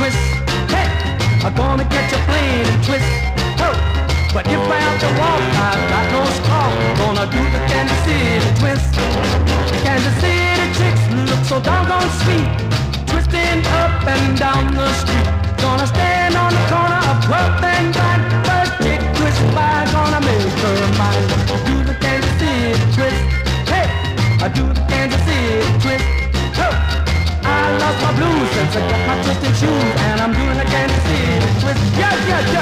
twist. Hey, I'm gonna catch a plane and twist. Oh, but if I have to walk, I've got no straw. Gonna do the Kansas City twist. Kansas City tricks look so doggone sweet, twisting up and down the street. Gonna stand on the corner of 12th and Vine.